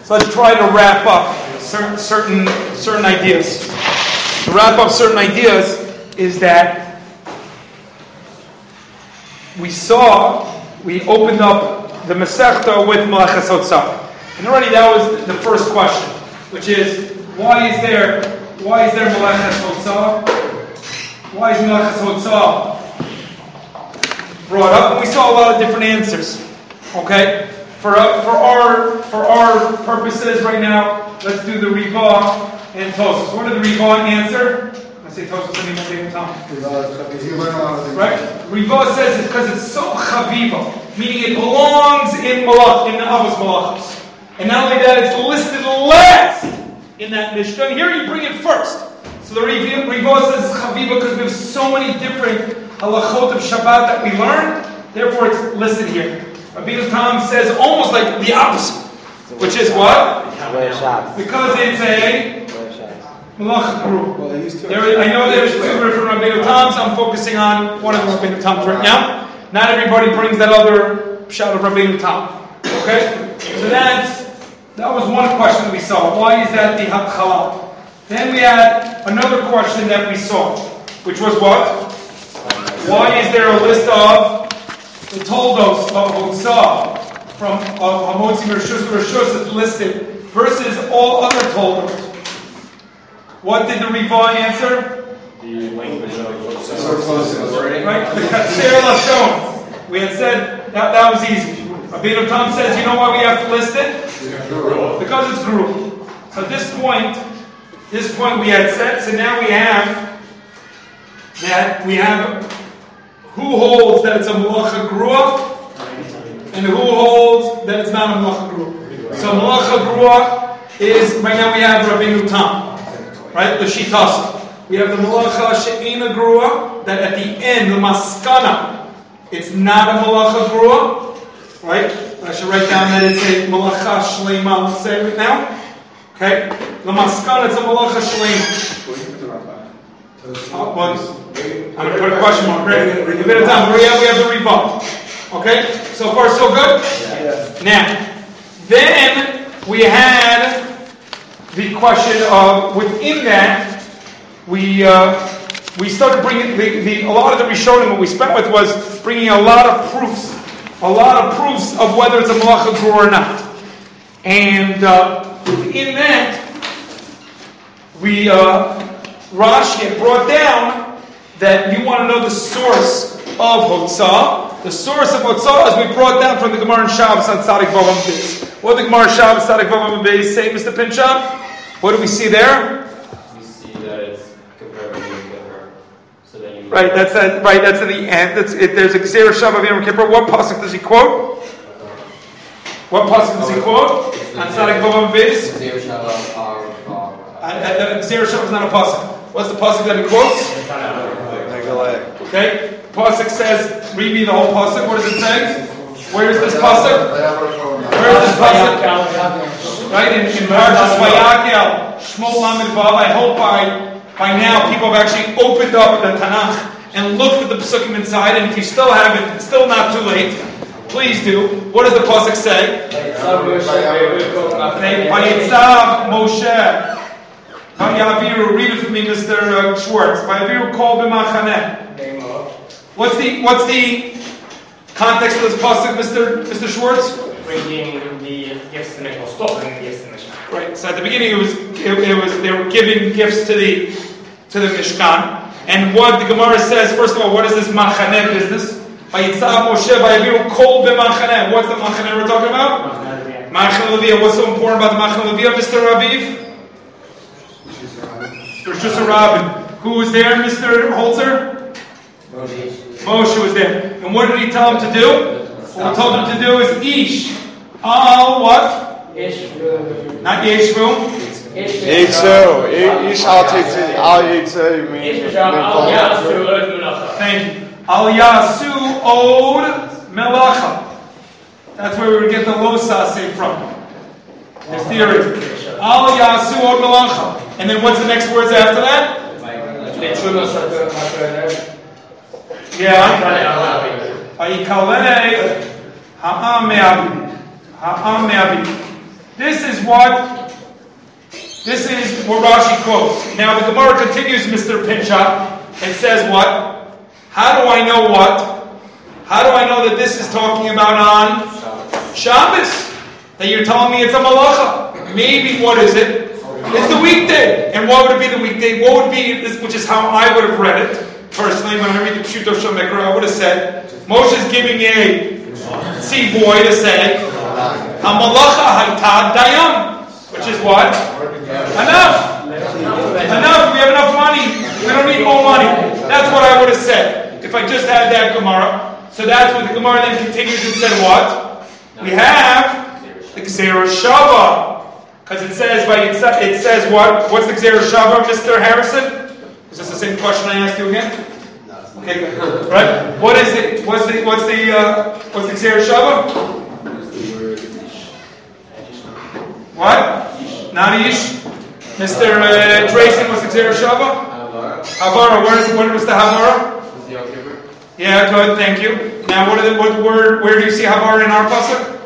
So let's try to wrap up certain ideas. To wrap up certain ideas is that we opened up the Masechta with Melachas Hotzah. And already that was the first question, which is, why is there Melachas Hotzah? Why is Melachas Hotzah brought up? And we saw a lot of different answers. Okay? For our purposes right now, let's do the Rivah and Tosfos. What did the Rivah answer? I say Tosfos, I mean the time. Right? Rivah says it's because it's so chaviva, meaning it belongs in the Avos Malachos. And not only that, it's listed last in that Mishnah. And here you bring it first. So the Rivah says it's chaviva because we have so many different halachot of Shabbat that we learn. Therefore, it's listed here. Rabbeinu Tam says almost like the opposite, which is what? Because it's a Malacha group. I know there's two different Rabbeinu Tams. I'm focusing on one of the Rabbeinu Tams right now. Not everybody brings that other shout of Rabbeinu Tam. Okay? So that was one question that we saw. Why is that the Hatchalah? Then we had another question that we saw, which was what? Why is there a list of the Toldos of Hotzah from Hamotzi Rishus that's listed versus all other Toldos? What did the Rivah answer? The language of right? The Katser Lashon. We had said that was easy. Rabbeinu Tam says, you know why we have to list it? Because it's group. So at this point we had said, so now we have who holds that it's a Malacha Grua and who holds that it's not a Malacha Grua. So Malacha Grua is, right now we have Rabbeinu Tam, right? The Shitasa. We have the Malacha She'ena Grua, that at the end, the Maskana, it's not a Malacha Grua, right? I should write down that it's a Malacha Shleima, let's say it now. Okay? The Maskana, it's a Malacha Shleima. I'm going to put a question mark, right? A bit of time. We have the Rivah. Okay? So far, so good? Yeah. Now, then we had the question of, within that, we started bringing, a lot of the Rishonim, what we spent with was bringing a lot of proofs of whether it's a Malacha Grua or not. And within that, Rashi had brought down that you want to know the source of Hotzah. The source of Hotzah is we brought down from the Gemara in Shabbos on Tzadik Vavam Beis. What did the Gemara in Shabbos Tzadik Vavam Beis say, Mr. Pinchot? What do we see there? We see that it's compared to Yom Kippur. So then you Right, that's at the end. There's a Gzeira Shabbat of Yom Kippur. What pasuk does he quote? What pasuk does he quote? On Tzadik Vavam Beis? Gzeira Shabbat Gzeira Shabbat is not a pasuk. What's the pasuk that he quotes? Okay, pasuk says, read me the whole pasuk. What does it say? Where is this pasuk? Where is this pasuk? Right in Parshas Vayakhel, Shmot Lamed Vav. I hope by now people have actually opened up the Tanakh and looked at the pasukim inside. And if you still haven't, it's still not too late. Please do. What does the pasuk say? Vayitzav Moshe. Vayaviru, read it for me, Mr. Schwartz. Vayaviru kol b'machaneh. What's the context of this pasuk, Mr. Schwartz? Bringing the gifts to Mishkan, stopping the gifts to Mishkan. Right. So at the beginning, it was they were giving gifts to the Mishkan, and what the Gemara says. First of all, what is this machaneh business? Vayitzav Moshe vayaviru kol b'machaneh. What's the machaneh we're talking about? Machaneh Leviah. What's so important about the machaneh Leviah, Mr. Raviv? Rosh Hashanah. Who was there, Mr. Holzer? Moshe was there. And what did he tell him to do? What he told him to do is Ish. Al what? Not Yeshvu. Ish al Yitzu means Thank you. Al Yasu Od Melacha. That's where we would get the Losase from. His theory. Al Yasu Od Melacha. And then what's the next words after that? Yeah. Vayikale ha'am me'avi. This is what Rashi quotes. Now the Gemara continues, Mr. Pinchot, and says what? How do I know what? How do I know that this is talking about on Shabbos? That you're telling me it's a malacha. Maybe, what is it? It's the weekday. And what would it be the weekday? What would be this, which is how I would have read it. Personally, when I read the Pshuto Shemekra, I would have said, Moshe's giving a boy to say, HaMalacha Haytad Dayam. Which is what? Enough. Enough. We have enough money. We don't need more money. That's what I would have said if I just had that Gemara. So that's what the Gemara then continues and said what? We have the Gzeira Shava. Because it says what? What's the Gzeira Shava, Mr. Harrison? Is this the same question I asked you again? Okay, good. Right? What is it? What's the Gzeira Shava? What? Not Ish. Mr. Tracy, what's the Gzeira Shava? Havara. Where was the Havara? Yeah, good, thank you. Now, where do you see Havara in our pasuk?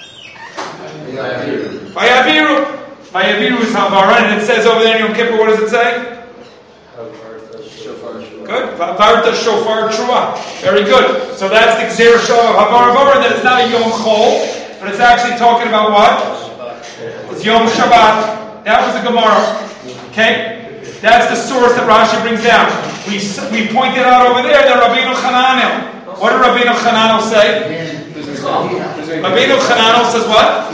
Vayaviru. Vayaviru is Havara, and it says over there in Yom Kippur, what does it say? Good. Vavarta shofar trua. Very good. So that's the Gzeira Shava of Havara, and then it's not a Yom Chol, but it's actually talking about what? It's Yom Shabbat. That was the Gemara. Okay? That's the source that Rashi brings down. We pointed out over there that Rabbeinu Chananel. What did Rabbeinu Chananel say? Rabbeinu Chananel says what?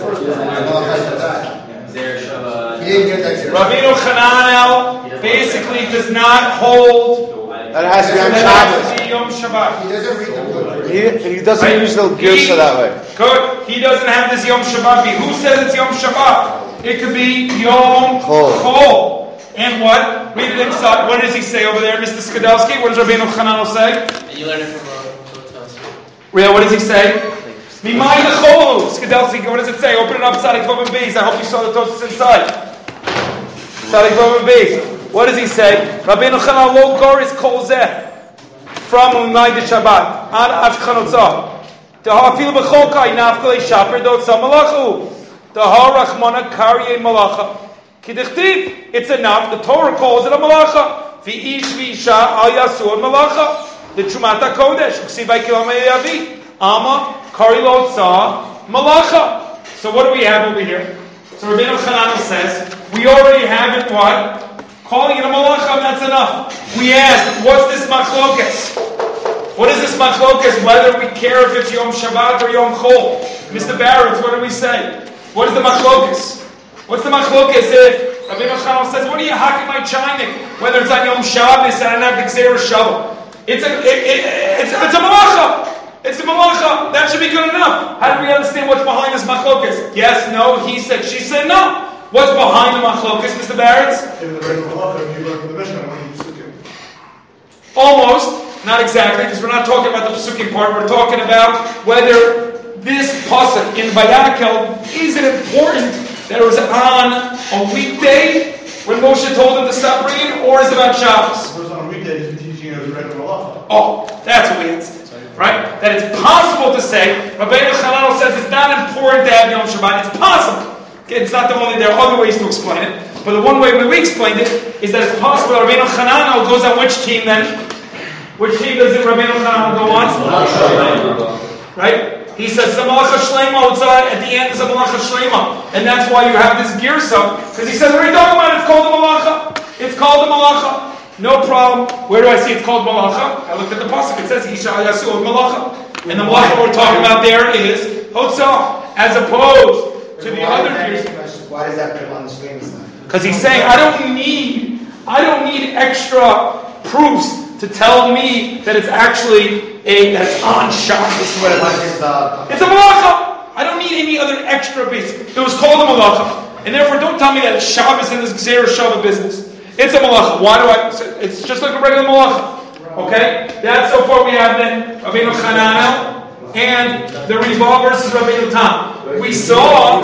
Rabbeinu Chananel basically does not hold that has to be on Shabbos. Yom Shabbat. He doesn't use the Girsa that way. Good. He doesn't have this Yom Shabbat. Who says it's Yom Shabbat? It could be Yom Chol. And what? Read it inside. What does he say over there, Mr. Skidelsky? What does Rabbeinu Chananel say? You learn it from Real, what does he say? Mimai Necholu. Skidelsky, what does it say? Open it up, Tzadik Vav and Beis. I hope you saw the Tosfos inside. Tzadik Vav and Beis. What does he say? Rabbeinu Chananel lo gor is kol zeh. From Mimai de Shabbat. Ad Ashchanotzah. Afil b'cholkai nafkalei shaper dot samalachu. Tahar rachmana karye malacha. Kidichtiv, it's enough. The Torah calls it a malacha. V'ish v'isha al yasu al malacha. The Trumata Kodesh. Uksivai kilamei yavi. Ama kari lo tza malacha. So what do we have over here? So Rabbeinu Chananel says, we already have it what? Calling it a malacha, and that's enough. We ask, what's this machlokas? What is this machlokas? Whether we care if it's Yom Shabbat or Yom Chol. Mr. Barrett, what do we say? What is the machlokas? What's the machlokas if Rabbeinu Chananel says, what are you hacking my chinik? Whether it's on Yom Shabbos and I don't have the Gzeira Shava. It's a malacha. It's a malacha. That should be good enough. How do we understand what's behind this machlokas? Yes, no, he said, she said no. What's behind the machlokas, Mr. Barrett? Almost. Not exactly, because we're not talking about the Pesukim part. We're talking about whether this pasuk in Vayakel, is it important that it was on a weekday when Moshe told him to stop bringing, or is it about Shabbos? If it was on a weekday, he's teaching as a regular malacha. Oh, that's what we answered. Right? That it's possible to say, Rabbeinu Chananel says it's not important to have Yom Shabbat. It's possible. Okay, it's not the only, there are other ways to explain it. But the one way we explained it is that it's possible that Rabbeinu Chananel goes on which team then? Which team does it Rabbeinu Chananel go on? Right? He says, the Malacha Shlema, at the end is a Malacha Shlema. And that's why you have this Girsa. Because he says, what are you talking about? It's called the Malacha. It's called the Malacha. No problem. Where do I see it's called Malacha? I looked at the pasuk. It says, Isha Yasu Malacha. And the Malacha we're talking about there is Hotzah. As opposed to the other Girsa. Why does that put on the Shlema side? Because he's saying, I don't need extra proofs to tell me that it's actually that's on Shabbos. It's a malacha. I don't need any other extra piece. It was called a malacha, and therefore don't tell me that it's Shabbos in this Gzeira Shava business. It's a malacha. Why do I? It's just like a regular malacha. Okay, that's so far we have then Rabbeinu Chananel and the Riva versus Rabbeinu Tam. We saw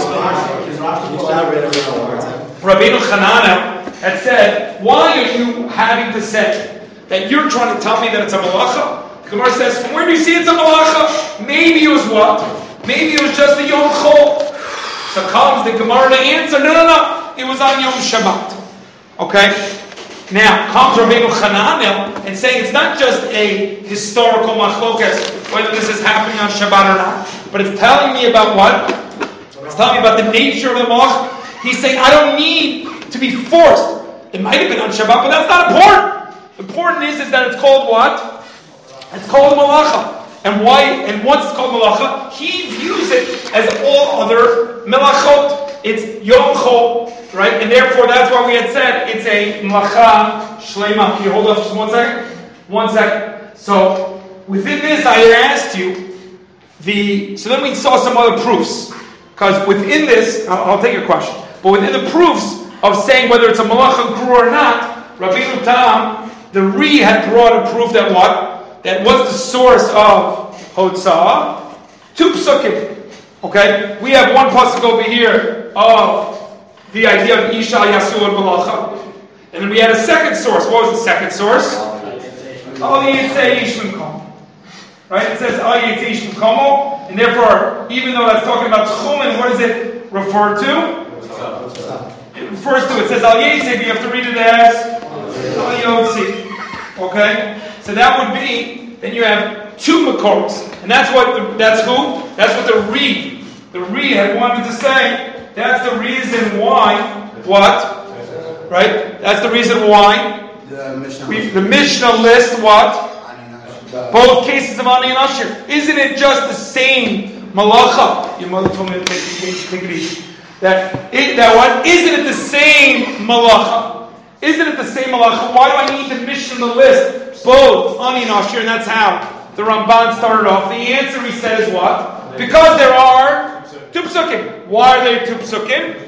Rabbeinu Chananel had said, "Why are you having to say that you're trying to tell me that it's a malacha?" The Gemara says, from where do you see it's a malacha? Maybe it was what? Maybe it was just the Yom Chol. So comes the Gemara to answer, no, it was on Yom Shabbat. Okay? Now, comes Rabbeinu Hananel and saying it's not just a historical machlokas, whether this is happening on Shabbat or not, but it's telling me about what? It's telling me about the nature of the malach. He's saying, I don't need to be forced. It might have been on Shabbat, but that's not important. Important is that it's called what? It's called malacha. And why? And once it's called malacha, he views it as all other melachot. It's Yom Chol, right? And therefore, that's why we had said it's a malacha shlema. Can you hold up just 1 second? 1 second. So within this, I had asked you so then we saw some other proofs. Because within this, I'll take your question, but within the proofs of saying whether it's a malacha gru or not, Rabbeinu Tam, the Ri had brought a proof that what? That what's the source of Hotzah? 2 psukim. Okay? We have one pasuk over here of the idea of Isha Yasu and Malacha. And then we had a second source. What was the second source? Al Yitzei Ishmim Komo. Right? It says Al Yitzei Ishmim Komo. And therefore, even though that's talking about Tchumen, what does it refer to? It refers to, it says Al Yitzei, but you have to read it as Al Yotzi. Okay? So that would be, then you have 2 makoros. And that's what, that's who? That's what the Ri had wanted to say. That's the reason why, what? Right? That's the reason why the Mishnah lists what? Both cases of Ani and Asher. Isn't it just the same malacha? Your mother told me to take it easy. That what? Isn't it the same malacha? Isn't it the same malacha? Why do I need the Mishnah to list both Ani and Asher? And that's how the Ramban started off. The answer, he said, is what? Because there are 2 psukim. Why are there 2 psukim?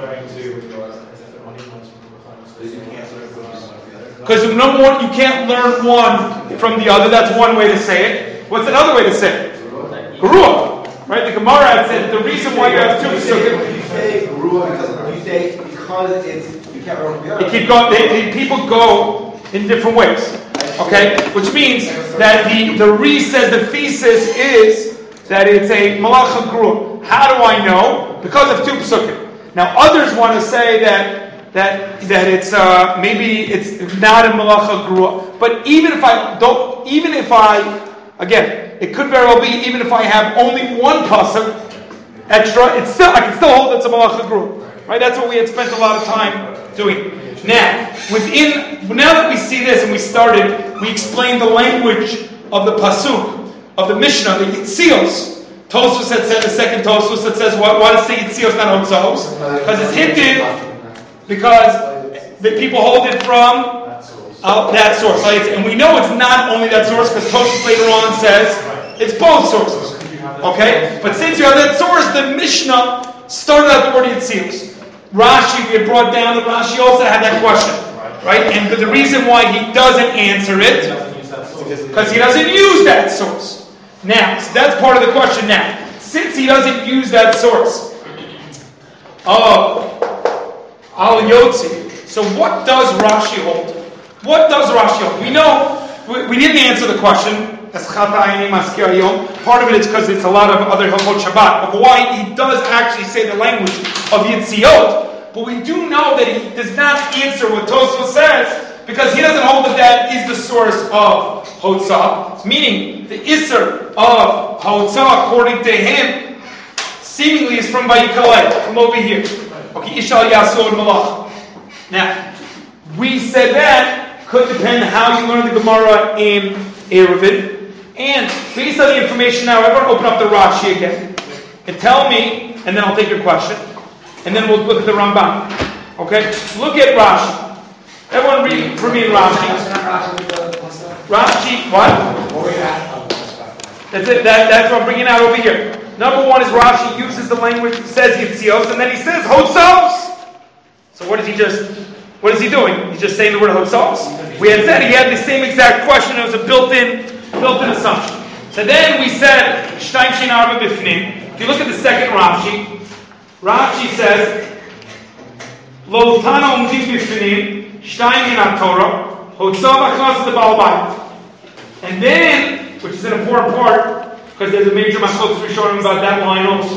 Because number one, you can't learn one from the other. That's one way to say it. What's another way to say it? Geruah. Right? The Gemara had said the reason why you have 2 psukim. You say Geruah because it's you can't learn from the other. You keep going. People go in different ways. Okay? Which means that the Ri says the thesis is that it's a malacha geruah. How do I know? Because of 2 psukim. Now others want to say that it's maybe it's not a malacha geruah. But even if I again, it could very well be even if I have only 1 pasuk extra, I can still hold it's a malacha geruah. Right? That's what we had spent a lot of time doing. Now that we see this and we started, we explained the language of the pasuk of the Mishnah, the Yitzios. Tosfos had said the second Tosfos that says why does it say Yitzios not Hotzos? Because it's hinted because the people hold it from that source. And we know it's not only that source because Tosfos later on says it's both sources. Okay? But since you have that source, the Mishnah started out the word Yitzios. Rashi, we had brought down that Rashi also had that question. Right? And the reason why he doesn't answer it because he doesn't use that source. Now, so that's part of the question now. Since he doesn't use that source of Al Yotzi, so what does Rashi hold? What does Rashi hold? We know, we didn't answer the question. Part of it is because it's a lot of other Hilchot Shabbat, of why he does actually say the language of Yitziot. But we do know that he does not answer what Tosfos says, because he doesn't hold that is the source of Hotzah. Meaning, the Isser of Hotzah, according to him, seemingly is from Vayikaleh, from over here. Okay, Ishal Yasur Malach. Now, we said that could depend how you learn the Gemara in Eruvin. And based on the information now, I'm going to open up the Rashi again. And tell me, and then I'll take your question. And then we'll look at the Ramban. Okay? Look at Rashi. Everyone read for me Rashi. Rashi, what? That's it. That's what I'm bringing out over here. Number 1 is Rashi uses the language, says Yitzios, and then he says Hotzos. So what is he doing? He's just saying the word Hotzos. We had said he had the same exact question. It was a built-in assumption. So then we said Shtaim Shein Arba Bifnim. If you look at the second Rashi says Lo Tana Umdim Bifnim. Shtaim in Torah, Hotzah Achnas the Baal Bayit. And then, which is an important part, because there's a major Machlokas Rishonim about that line also.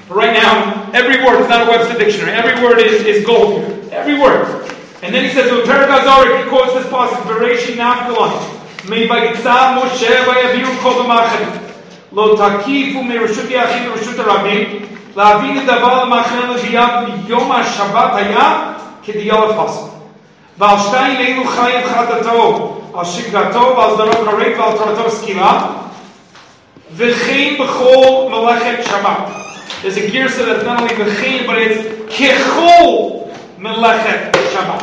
Right now, every word is not a Webster dictionary. Every word is gold here. Every word. And then he says, he quotes this passage, Bereshi Nafkalon. Made by Gitzah Moshe by Aviru Kol B'Machane. Lo takifu mereshut yachid mereshut rabim. La'avin davar l'machane l'viyat yom ha'shabbat haya kediyal fasl. V'al shtayim eilu chayiv chatato al shikrato v'al zdarot harek v'al torato skila. V'chein b'chol melechet Shabbat. There's a girsa that's not only v'chein, but it's kechol melechet Shabbat.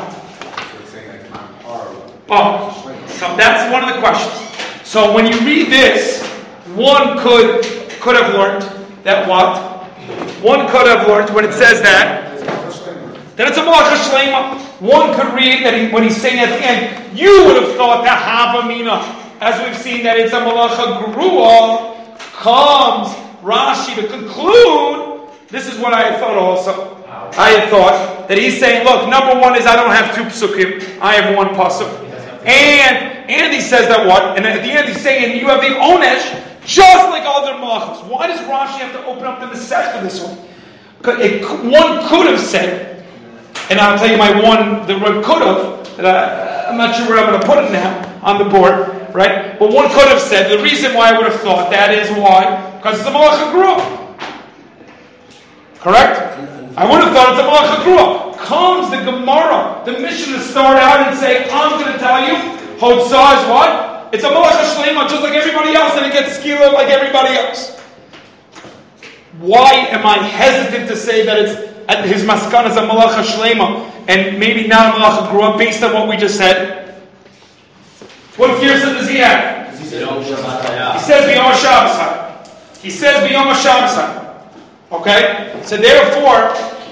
Oh, so that's one of the questions. So when you read this, one could have learned that what? One could have learned when it says that it's a malacha shlema. One could read that when he's saying at the end, you would have thought that havamina, as we've seen that it's a malacha grua, comes Rashi to conclude. This is what I had thought also. I had thought that he's saying, look, number one is I don't have two psukim, I have one pasuk. And he says that what? And at the end he's saying you have the onesh just like other malachos. Why does Rashi have to open up the Masech for this one? One could have said, and I'll tell you my one, the one could have, that I'm not sure where I'm going to put it now on the board, right? But one could have said, the reason why I would have thought that is why? Because it's a malacha grua. Correct? I would have thought it's a malacha grua. Comes the Gemara, the mission to start out and say, I'm going to tell you, Hotzah is what? It's a malacha shlema just like everybody else, and it gets skila like everybody else. Why am I hesitant to say that it's his maskana is a malacha shlema and maybe not a malacha grua based on what we just said? What girsa does he have? He says b'yom Shabbos. He says b'yom Shabbos. Okay? So therefore,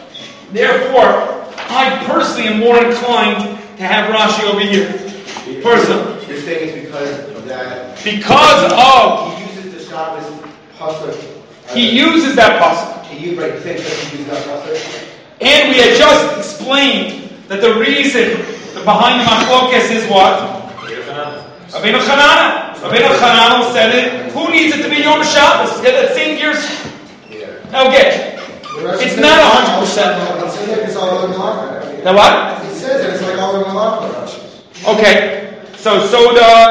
I personally am more inclined to have Rashi over here. Personally. You're saying it's because of that. Because of. He uses the Shabbos pasuk. He uses that pasuk. He uses that pasuk. And we had just explained that the reason behind the machlokes is what? Rabbeinu Chananah. Rabbeinu Chananah said it. Who needs it to be Yom Shabbos? Yeah, that same year's. Okay. It's not 100%. Now what? It says that it's like all the malachos. Okay. So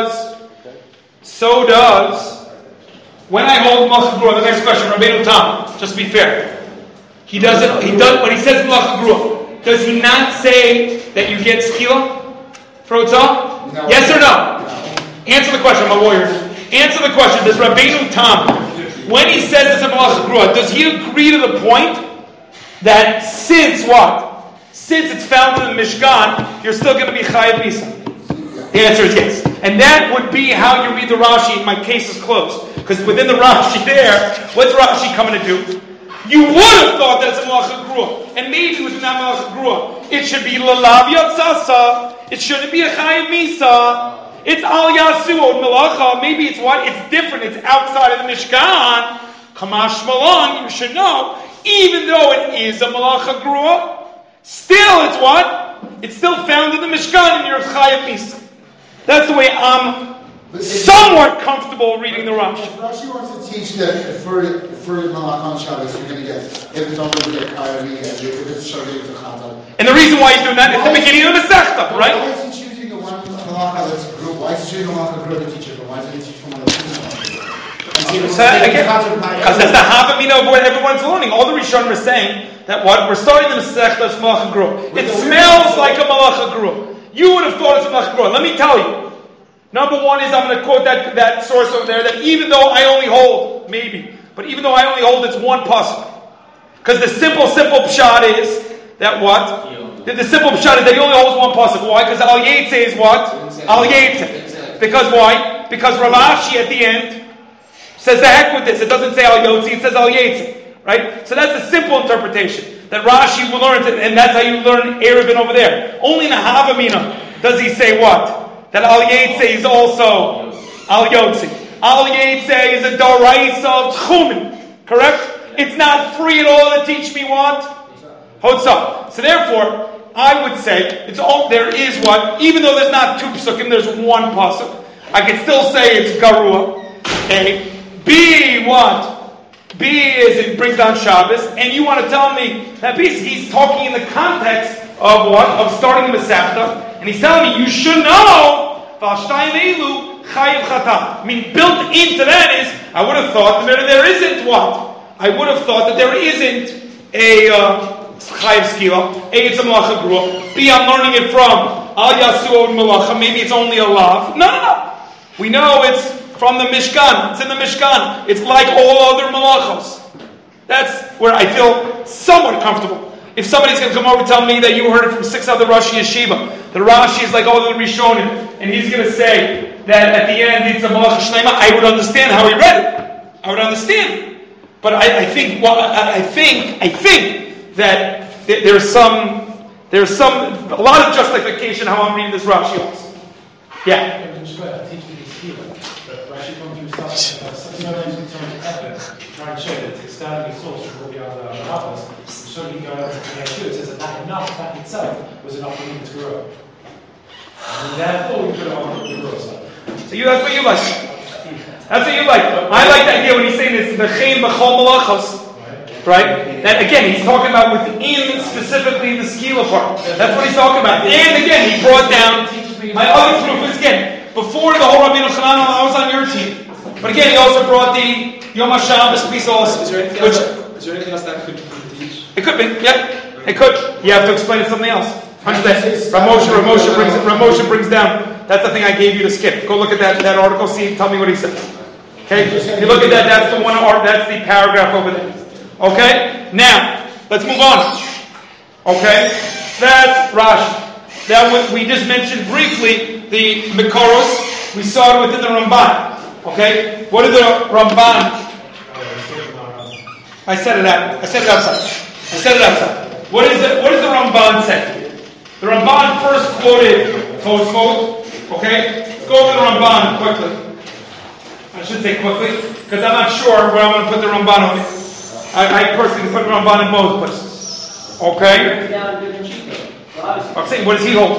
does when I hold malacha grua. The next question, Rabbeinu Tam. Just to be fair, he does when he says malacha grua. Does he not say that you get skila for Hotzah? No. Yes or no? Answer the question, my warriors. Answer the question. Does Rabbeinu Tam, when he says it's a malacha grua, does he agree to the point that since what? Since it's found in the Mishkan, you're still going to be chayav misa? The answer is yes. And that would be how you read the Rashi, and my case is closed. Because within the Rashi there, what's Rashi coming to do? You would have thought that it's a malacha grua. And maybe within that malacha grua, it should be lalav yatzasa. It shouldn't be a chayav misa. It's al yasu od malacha. Maybe it's what? It's different. It's outside of the Mishkan. Kamash malan, you should know. Even though it is a malacha grua, still it's what? It's still found in the Mishkan and you're chayav misa. That's the way I'm somewhat comfortable reading the Rashi. Rashi wants to teach that for Malach on Shabbos, you're going to get, if it's only get Kayari, and if it's Shabbos, it's a Chazal. And the reason why he's doing that is the beginning of the Masechta, right? Why is he choosing the one Malach that's group? Why is he choosing the Malach group to teach it? But why doesn't he teach from one of the Because that's the Havamina of what everyone's learning. All the Rishonim are saying that what? We're starting the Masechta as Malacha Grua. It smells like a Malacha Grua. You would have thought it's a Malacha Grua. Let me tell you. Number one is I'm going to quote that source over there that even though I only hold, but even though I only hold it's one pasuk. Because the simple pshat is that what? The simple pshat is that he only holds one pasuk. Why? Because Al Yetze is what? Al Yetze. Because why? Because Rav Ashi at the end says the heck with this. It doesn't say Al Yotzi, it says Al Yetze. Right? So that's a simple interpretation. That Rashi learns it, and that's how you learn Eruvin over there. Only in the Havamina does he say what? That Al Yetze is also Al Yotzi. Al Yetze is a Doraisa of Tchumen. Correct? It's not free at all to teach me what? Hotzah. So therefore, I would say, there is what? Even though there's not two psukim, there's one pasuk. I can still say it's Garua. A. B, what? B is it brings down Shabbos, and you want to tell me that he's talking in the context of what? Of starting the Masechta, and he's telling me you should know. I mean, built into that is, I would have thought that there isn't what? I would have thought that there isn't a Chayiv Skila. A, it's a Malacha Grua. B, I'm learning it from Al Yasu Malacha. Maybe it's only a Lav. No. We know it's from the Mishkan. It's in the Mishkan. It's like all other Malachos. That's where I feel somewhat comfortable. If somebody's going to come over and tell me that you heard it from 6 other Rashi Yeshiva, the Rashi is like all the Rishonim, and he's going to say that at the end it's a Malacha Shlema, I would understand how he read it. I would understand. But I think that there's a lot of justification how I'm reading this Rashi also. Yeah. Rashi comes through stuff sometimes in terms of effort, try and show that it's externally sourced from all the other rabbis. So you go over to the it says that that itself was enough for him to grow. And therefore you put it on the grow side. So that's what you like. That's what you like. I like the idea when he's saying this, the Chaim B'chol Malachos. Right? That again, he's talking about within specifically the skila part. That's what he's talking about. And again, he brought down my other proof is again, before the whole Rabbeinu Chanan, I was on your team. But again, he also brought the Yom HaShabbos piece also. Is there anything else that could teach? It could be, yeah. It could. You have to explain it something else. Understand? Ramosha brings down. That's the thing I gave you to skip. Go look at that article, see, tell me what he said. Okay? If you look at that, that's the one that's the paragraph over there. Okay? Now, let's move on. Okay? That's Rashi. Now, we just mentioned briefly the Mikoros. We saw it within the Ramban. Okay? What did the Ramban... I said it outside. What does the Ramban say? The Ramban first quoted Tosfot. Okay? Let's go over the Ramban quickly. I should say quickly, because I'm not sure where I'm going to put the Ramban on it. I personally put the Ramban in both places. Okay? I'm saying, what does he hold?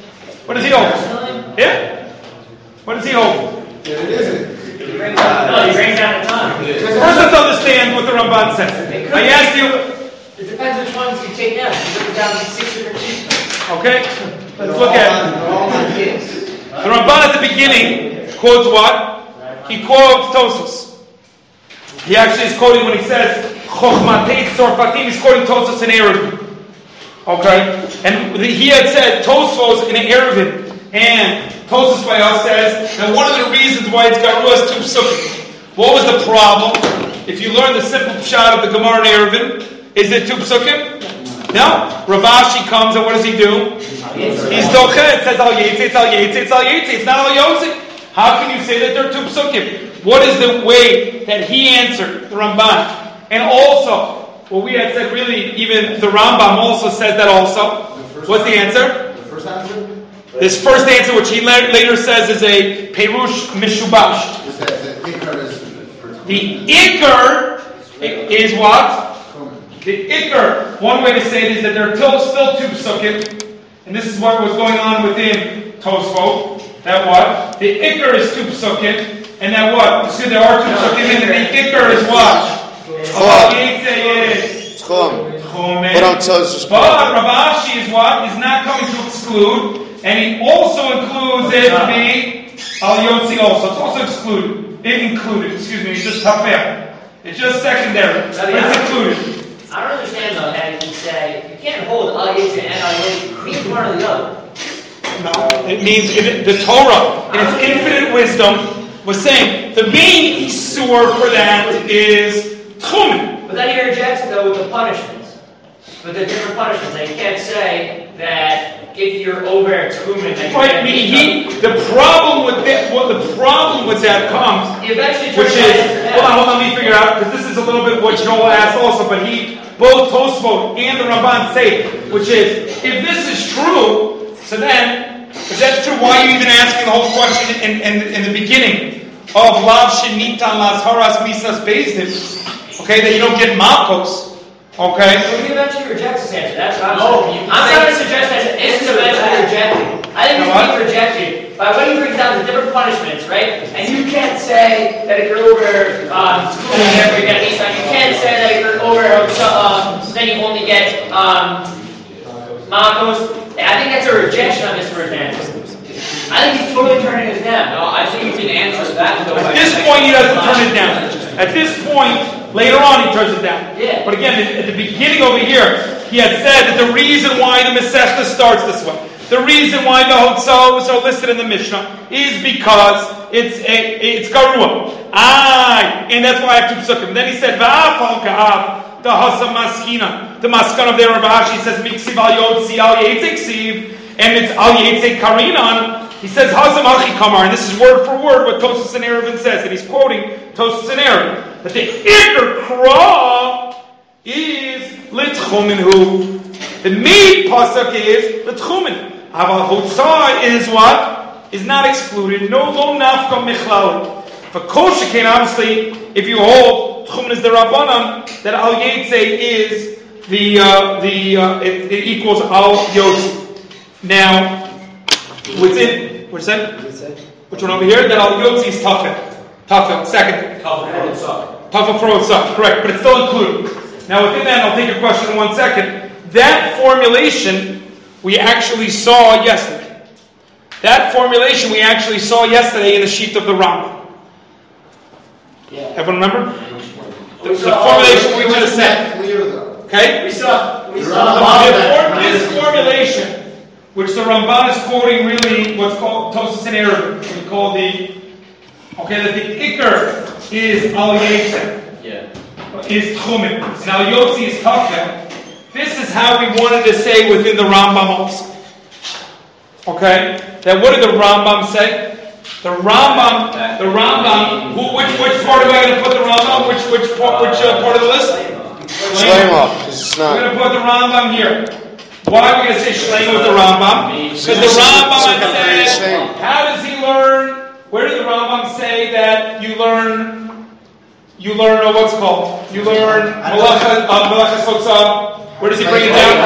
Yeah? What does he hold? It isn't. He brings down the time. First, let's understand what the Ramban says. I asked you. It depends which ones you take down. You put down 6 different sheets. Okay? Let's look at it. The Ramban at the beginning quotes what? He quotes Tosfos. He actually is quoting when he says Chochmatei Tzorfatim. He's quoting Tosfos in Eruvin. Okay? And he had said Tosfos in Eruvin. And Tosfos by us says that one of the reasons why it's Garua is 2 psukim. What was the problem? If you learn the simple pshat of the Gemara in Eruvin, is it 2 psukim? No. Rav Ashi comes and what does he do? He's doche. It says al yetze, it's al yetze, it's al yetze. It's not al yotze. How can you say that they're 2 psukim? What is the way that he answered the Ramban? And also, what we had said really, even the Rambam also says that also. What's the answer? The first answer? This first answer, which he later says is a Perush Mishubash. The Iker is what? The Iker. One way to say it is that there are still 2 psukim, and this is what was going on within Tosfot. That what? The Iker is 2 psukim, and that what? You see, there are 2 psukim, and the Iker is what? But Rav Ashi is what? Is not coming to exclude. And he also includes it to be Al Yotzi also. It's also excluded. It's just Hafer. It's just secondary. But it's included. I don't understand though that you say you can't hold Al Yotzi and Al Yotzi. Each one or the other. No. It means the Torah, in its infinite wisdom, was saying the main Isur for that is Tchumen. But then he rejects it though with the punishments. With the different punishments. Like you can't say that if you're over at Tchumen, right? Meaning the problem with that comes, which is hold on, let me figure out because this is a little bit what Joel asked also, but both Tosfot and the Ramban say, which is if this is true, so then if that's true, why are you even asking the whole question in the beginning of Lav Shenitan Las Haras Misas Bezdin? Okay, that you don't get Malkos. Okay. Well, he eventually rejects this answer. That's what I'm saying. I'm trying to suggest that it's eventually rejected. I didn't mean rejected by what he brings down the different punishments, right? And you can't say that if you're over Tchumen, you never get Easton. You can't say that if you're over then you only get Makos. I think that's a rejection of this first answer. I think he's totally turning it down. No, I think you can answer that though. At this point, he doesn't turn it down. At this point, later on, he turns it down. Yeah. But again, at the beginning over here, he had said that the reason why the Masechta starts this way, the reason why the Hotzah was so listed in the Mishnah, is because it's Garua. And that's why I have two psukim. Then he said, Va'afal ka'av, the Hasa Maskina, the Maskan of the Rav Ashi says, Miksiv al Yotzi al Yetziksiv, and it's al Yetzek Karinan. He says, Hazam Achi Kamar, and this is word for word what Tosfos and Eruvin says, and he's quoting Tosfos and Eruvin, that the Iker Kra is Litchumen. The main pasuk is Litchumen. Aval Hotzah is what? Is not excluded. No lo nafka michlal. For kosher came obviously, if you hold Tchumen is the Rabbanan, that al Yetze is it equals al Yotzi. Now, within, what's that? Which one over here? That al Yotzi is Tafel, second. Tafel for Otzah, correct, but it's still included. Now within that, I'll take your question in 1 second. That formulation we actually saw yesterday. That formulation we actually saw yesterday in the sheet of the Rambam. Yeah. Everyone remember? The formulation we just said. Okay? We saw This formulation, which the Ramban is quoting really what's called Tosfos and Eruvin, we call that the Iker is al Yetzer, is Tchumen, and al Yotzi is Tafel. This is how we wanted to say within the Rambam also. Okay? That what did the Rambam say? The Rambam, which part am I going to put the Rambam? Which part of the list? Shleima. We're going to put the Rambam here. Why are we going to say Shleima with the Rambam? Because the Rambam said, how does he learn? Where did the Rambam say that you learn what's called? You learn Malachas Hotzah. Where does he bring it down?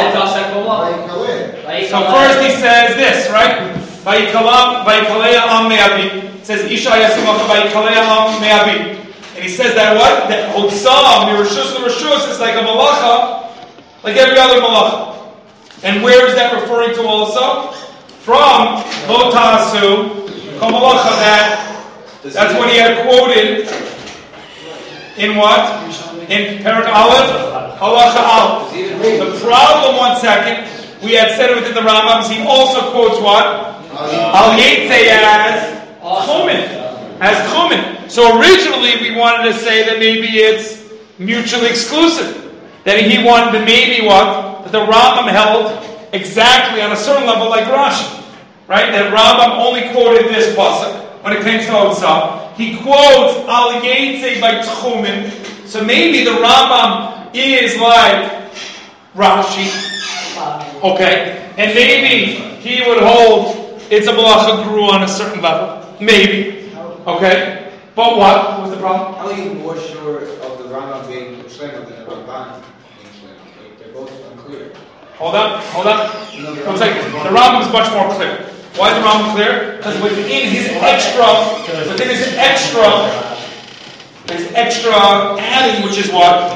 So first he says this, right? Vayikalea am me'abi. It says Isha Yasimacha Vayikalea am me'abi. And he says that what? That Hotzah, Mirashus l'Rashus, is like a malacha, like every other malacha. And where is that referring to also? From Lo Ta'asu, Kamalacha, that's what he had quoted in what? In Perek Aleph, Halacha Aleph. The problem, 1 second, we had said it within the Rambam, he also quotes what? Al Yetze as Tchumen. So originally we wanted to say that maybe it's mutually exclusive. That he wanted to maybe what? That the Rambam held exactly on a certain level like Rashi. Right? That Rambam only quoted this pasuk when it came to Hotzah. He quotes Al Yetze by Tchumen. So maybe the Rambam is like Rashi. Okay. And maybe he would hold it's a malacha grew on a certain level. Maybe. Okay. But what was the problem? How are you more sure of the Rambam being Shleima than the Ramban being Shleima? They're both unclear. Hold on. 1 second. The Rambam is much more clear. Why is the Rambam clear? Because within his extra adding, which is what?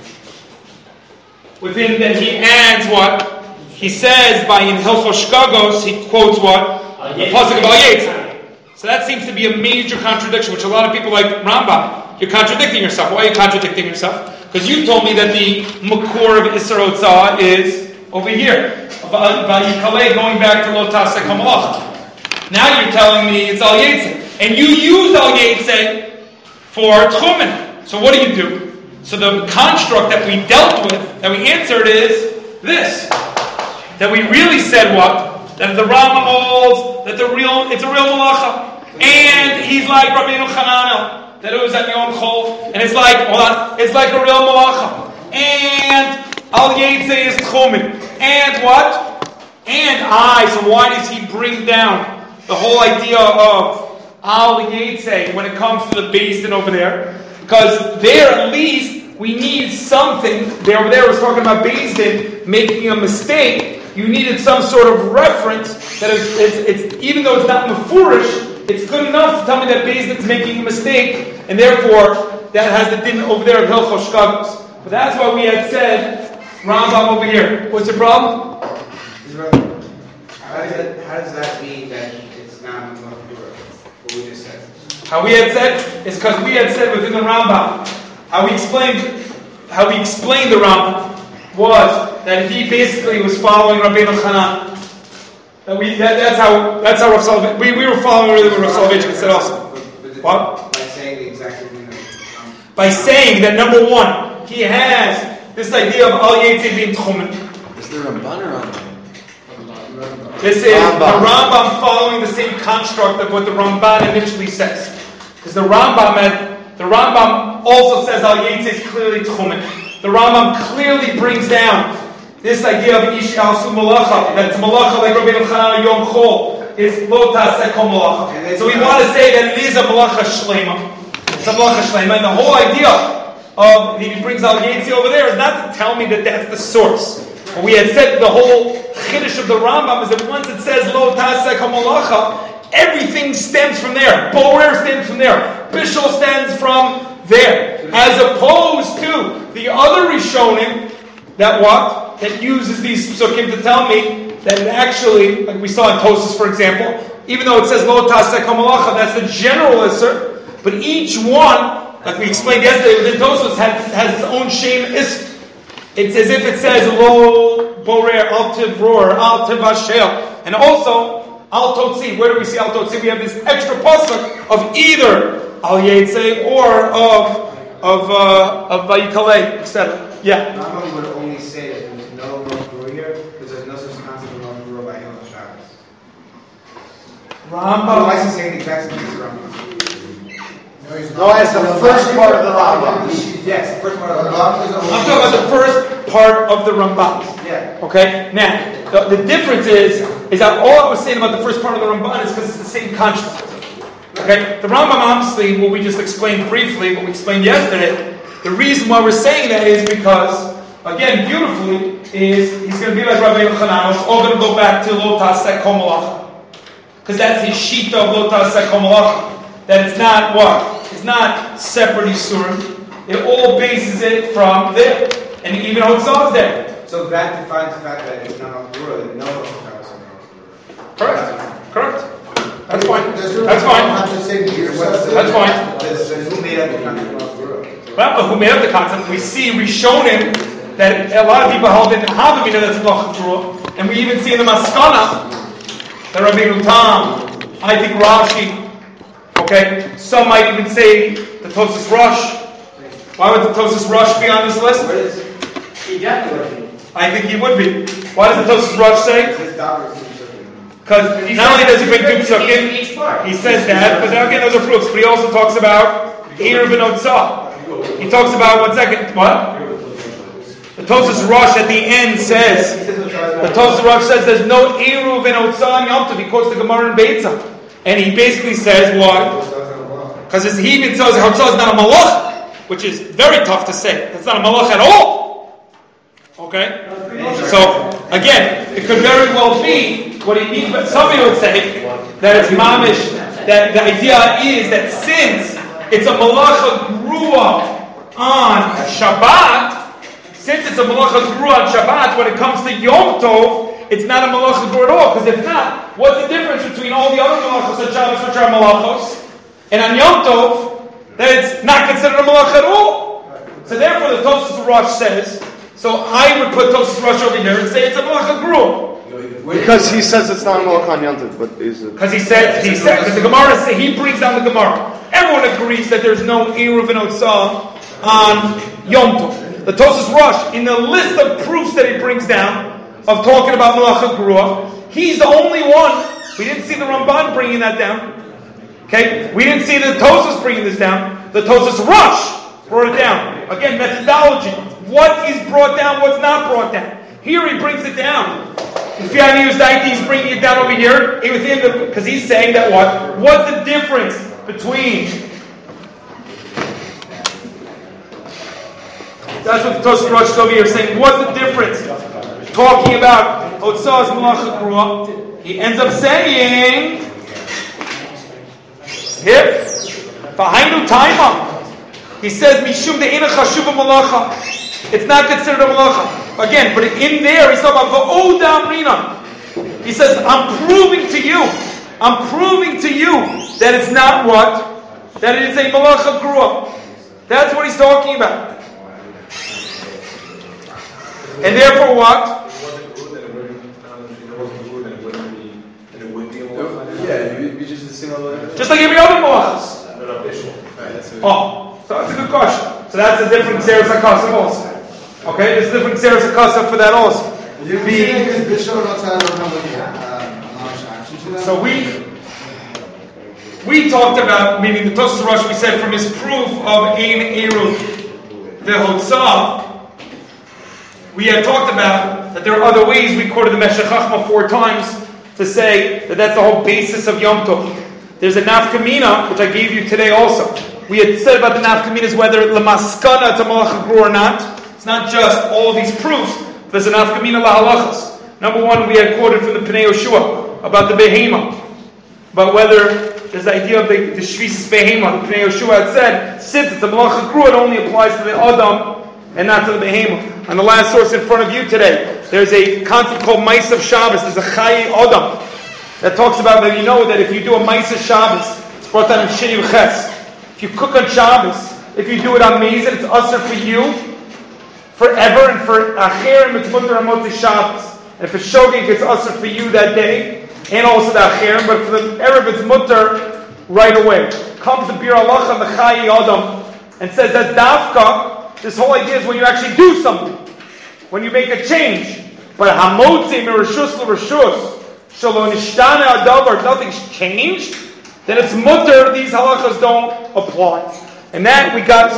Within that he adds what? He says by in Hilchos Shkagos, he quotes what? The pasuk of Al Yetze. So that seems to be a major contradiction, which a lot of people like Rambam. You're contradicting yourself. Why are you contradicting yourself? Because you told me that the Makor of Isser Hotzah is over here. Vayikaleh going back to Lo Ta'aseh Kamalach. Now you're telling me it's Al Yetze. And you use Al Yetze for Tchumen. So what do? So the construct that we dealt with, that we answered is this. That we really said what? That the Rambam holds that it's a real malacha. And he's like Rabbeinu Chananel, that it was at Yom Chol. And it's like a real malacha. And Al Yetze is Tchumen. And what? So why does he bring down the whole idea of Al Yetze when it comes to the Beis Din over there? Because there at least we need something. There over there was talking about Beis Din making a mistake you needed some sort of reference that it's even though it's not mafurish, it's good enough to tell me that Beis Din's making a mistake, and therefore that has the din over there of Hilchos Shkagos. But that's why we had said Rambam over here. What's the problem? How does that mean that it's not mafura? What we just said. How we had said is because we had said within the Rambam, how we explained the Rambam was that he basically was following Rabbeinu Chanan. That's how Rav Soloveitchik, we were following really what Rav Soloveitchik said also. What? By saying the exact thing. By saying that number one, he has this idea of Al Yetzei being Tchumen. Is there a Ramban or Rambam? This is the Rambam following the same construct of what the Ramban initially says. Because the Rambam also says Al Yetzei is clearly Tchumen. The Rambam clearly brings down this idea of Ish Alsu Malacha, that it's Malacha like Rabbeinu Chanan Yom Chol, is Lo Taseh Kol Malacha. So we want to say that it is a Malacha Shlema. It's a Malacha Shlema, and the whole idea of, he brings Al Yetzei over there, is not to tell me that that's the source. But we had said the whole Chiddush of the Rambam is that once it says Lo Taseh Kol Malacha, everything stems from there. Borer stems from there. Bishul stems from there. As opposed to the other Rishonim that what? That uses these psukim to tell me that it actually, like we saw in Tosas, for example, even though it says Lo Taseh Kol Malacha, that's the general isser, but each one, like we explained yesterday within Tosas, has its own shame isser. It's as if it says Lo Borer, Al Tivror, Al Tivashel, and also Al Totzi. Where do we see Al Totzi? We have this extra pasuk of either Al Yetzei or of Vayikalei, etc. Yeah. Rambam would only say that there's no mafura here because there's no such concept of mafura by Hilchos Shabbos. Rambam. Why is he saying the exact same thing as Rambam? No, it's the first part of the Rambam. Yes, the first part of the I'm talking about the first part of the Ramban. Yeah. Okay? Now, the difference is that all I was saying about the first part of the Ramban is because it's the same construct. Okay? The Rambam, obviously, what we just explained briefly, what we explained yesterday, the reason why we're saying that is because, again, beautifully, is he's going to be like Rabbeinu Chanan, it's all going to go back to Lo Taseh Kol Malacha. Because that's his shita of Lo Taseh Kol Malacha. That it's not what? It's not separate Yisurim. It all bases it from there. And even Hotzah is there. So that defines the fact that it's not mafura, that no Hilchos Shabbos are mafura. Correct. That's fine. That's fine. That's fine. Then who made up the concept of mafura? Well, but who made up the concept? We see Rishonim that a lot of people held in Havamina that's Malacha Grua, and we even see in the Maskana that Rabbeinu Tam, I think Rashi. Okay, some might even say the Tosas Rosh. Why would the Tosas Rosh be on this list? He definitely would be. I think he would be. Why does the Tosas Rosh say? Because not only does he bring two psukim, he says that, but again those are proofs. But he also talks about Erev and Otzah. He talks about, what? The Tosas Rosh at the end says, there's no Eruv and Otzah and Yom Tov. He quotes the Gemara in Beitzah. And he basically says, why? Because he even says Otzah is not a malach, which is very tough to say. It's not a malach at all. Okay? So, again, it could very well be what he means, but somebody would say that it's mamish, that the idea is that since it's a malacha grua on Shabbat, since it's a malacha grua on Shabbat, when it comes to Yom Tov, it's not a malacha grua at all, because if not, what's the difference between all the other malachos on Shabbos, which are malachos, and on Yom Tov, that it's not considered a malacha at all? So therefore the Tosas Rosh says, so I would put Tosas Rosh over here and say it's a malacha grua. Because he says it's not Malacha Yantiv, but is it? Because because the Gemara says, he brings down the Gemara. Everyone agrees that there's no Eruv and Otzah on Yom Tov. The Tosas Rosh, in the list of proofs that he brings down, of talking about Malacha Grua, he's the only one. We didn't see the Ramban bringing that down. Okay? We didn't see the Tosas bringing this down. The Tosas Rosh brought it down. Again, methodology. What is brought down, what's not brought down. Here he brings it down. If he's bringing it down over here, because he's saying that what? What's the difference between? That's what the Tosas Rosh is over here saying. What's the difference? Talking about Hotzah is Malacha Grua. He ends up saying, here, V'hainu Taima. He says, Mishum de'ena chashuva malacha. It's not considered a malacha. Again, but in there, he's talking about v'oda amrina. He says, I'm proving to you that it's not what? That it is a malacha grua. That's what he's talking about. And therefore what? Just like every other malachas. Oh, so that's a good question. So that's a different Xeris HaKasav also. Okay, there's a different Xeris HaKasav for that also. So we talked about, meaning the Tosfos Rosh, we said from his proof of Ein Eruv V'Hotzah, we had talked about that there are other ways. We quoted the Meshech Chochmah 4 times to say that that's the whole basis of Yom Tov. There's a nafkamina, which I gave you today also. We had said about the nafkaminas whether lemaskana it's a malacha grua or not. It's not just all these proofs. There's a nafkamina lahalachas. Number one, we had quoted from the Pnei Yoshua about the behema, about whether there's the idea of the shvisis behema. The Pnei Yoshua had said, since it's a malacha grua, it only applies to the adam and not to the behema. On the last source in front of you today, there's a concept called Ma'asav Shabbos. There's a Chayi Adam that talks about that you know that if you do a Ma'asav Shabbos, it's brought down in Sheni V'Ches. If you cook on Shabbos, if you do it on Mezid, it's usher for you forever, and for Acher, it's mutter on Motzei Shabbos. And for Shogeg, it's usher for you that day, and also the Acher, but for the Erev, it's mutter right away. Comes the Bir Allah and the Chayi Adam and says that Dafka, this whole idea is when you actually do something, when you make a change. But Hamotzi Mirashus L'Rashus, Shalom Nishtana Adavar, nothing's changed, then it's mutter, these halachas don't apply. And that we got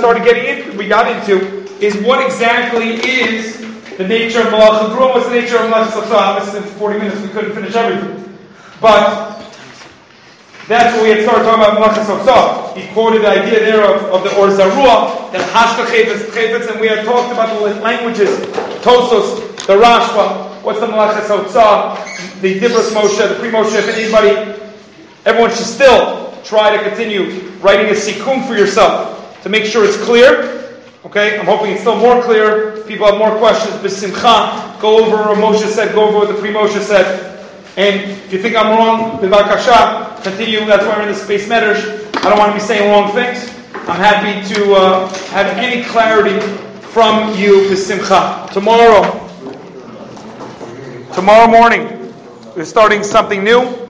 into is what exactly is the nature of malacha grua, what's the nature of malacha tzavtzah. Obviously in 40 minutes we couldn't finish everything. But that's what we had started talking about malacha tzavtzah. He quoted the idea there of the Or Zarua, that hashka chayfetz, and we had talked about the languages, Tosos, the Rashba, what's the malacha tzavtzah, the Dibros Moshe, the Pre-Moshe, if anybody, everyone should still try to continue writing a sikum for yourself to make sure it's clear. Okay, I'm hoping it's still more clear. If people have more questions, b'simcha, go over what Moshe said, go over what the Pre-Moshe said. And if you think I'm wrong, b'vakasha, continue. That's why we're in the Space Medrash. I don't want to be saying wrong things. I'm happy to have any clarity from you, b'simcha. Tomorrow morning, we're starting something new.